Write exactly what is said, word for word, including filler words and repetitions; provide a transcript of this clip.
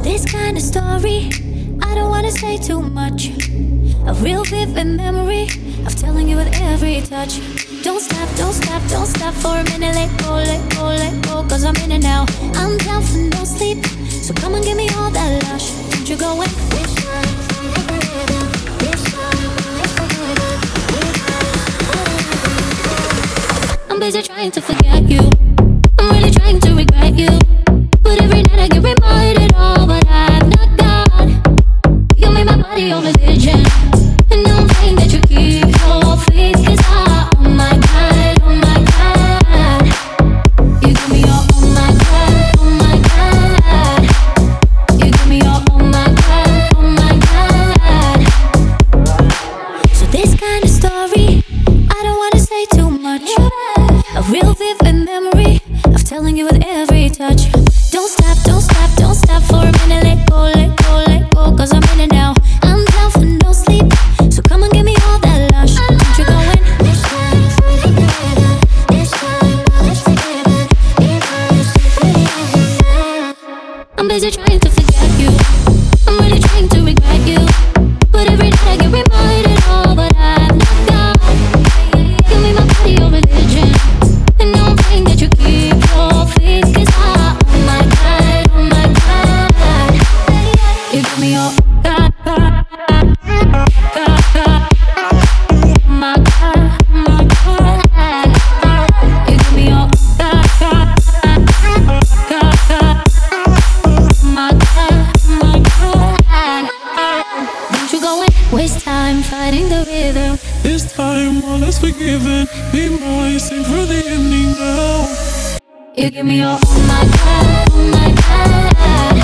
this kind of story, I don't wanna say too much. A real vivid memory of telling you with every touch. Don't stop, don't stop, don't stop for a minute. Let go, let go, let go, cause I'm in it now. I'm down for no sleep, so come and give me all that lush. Don't you go in this time, this time. I'm busy trying to forget you, I'm really trying to regret you, but every night I get reminded of what I've not got. You made my body your religion, and now I'm praying that you keep your faith. Cause I, oh my God, oh my God, you give me your, oh my God, oh my God, you give me your, oh my God, oh my God. So this kind of story, I don't wanna say too much. A real vivid memory of telling you with every touch. Don't stop, don't stop, don't stop for a minute. Let go, let go, let go, cause I'm in it now. I'm down for no sleep, so come and give me all that lush. Don't you go in this time, this time, let's together. I'm busy trying to forget you, I'm really trying to regret you, but every night I get reminded of what I've not got. Give me my body, your religion, and now I'm praying that you keep your faith. Cause I, oh my God, oh my God, you give me your God, God, God, God, my God, my God, you give me your God, God, God, God, my God, my God. Don't you go and waste time fighting the rhythm. This time all is forgiven. Be mine, sing for the ending now. You give me your, oh my God, oh my God.